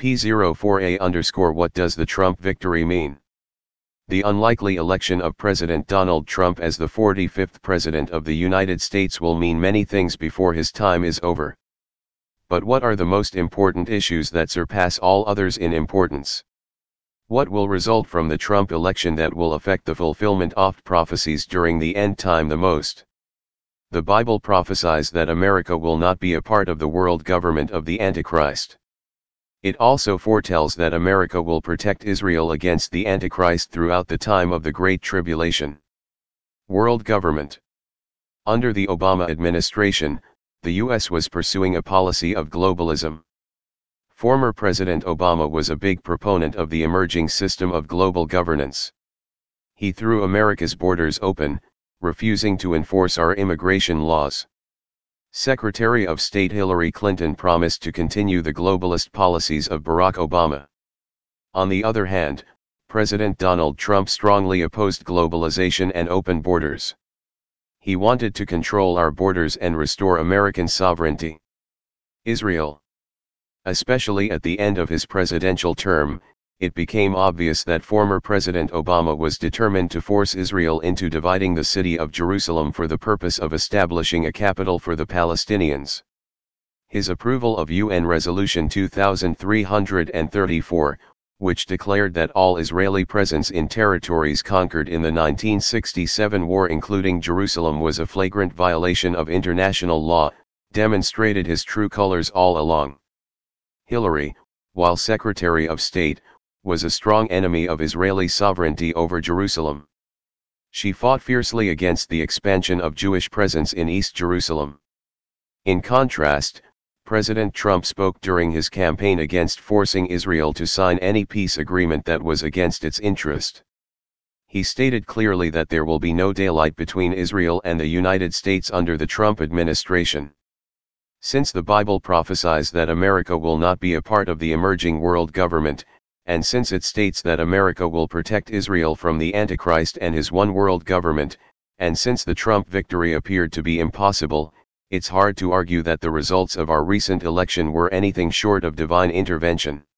P04A_ What does the Trump victory mean? The unlikely election of President Donald Trump as the 45th President of the United States will mean many things before his time is over. But what are the most important issues that surpass all others in importance? What will result from the Trump election that will affect the fulfillment of prophecies during the end time the most? The Bible prophesies that America will not be a part of the world government of the Antichrist. It also foretells that America will protect Israel against the Antichrist throughout the time of the Great Tribulation. World government. Under the Obama administration, the U.S. was pursuing a policy of globalism. Former President Obama was a big proponent of the emerging system of global governance. He threw America's borders open, refusing to enforce our immigration laws. Secretary of State Hillary Clinton promised to continue the globalist policies of Barack Obama. On the other hand, President Donald Trump strongly opposed globalization and open borders. He wanted to control our borders and restore American sovereignty. Israel. Especially at the end of his presidential term, it became obvious that former President Obama was determined to force Israel into dividing the city of Jerusalem for the purpose of establishing a capital for the Palestinians. His approval of UN Resolution 2334, which declared that all Israeli presence in territories conquered in the 1967 war including Jerusalem was a flagrant violation of international law, demonstrated his true colors all along. Hillary, while Secretary of State, was a strong enemy of Israeli sovereignty over Jerusalem. She fought fiercely against the expansion of Jewish presence in East Jerusalem. In contrast, President Trump spoke during his campaign against forcing Israel to sign any peace agreement that was against its interest. He stated clearly that there will be no daylight between Israel and the United States under the Trump administration. Since the Bible prophesies that America will not be a part of the emerging world government, and since it states that America will protect Israel from the Antichrist and his one world government, and since the Trump victory appeared to be impossible, it's hard to argue that the results of our recent election were anything short of divine intervention.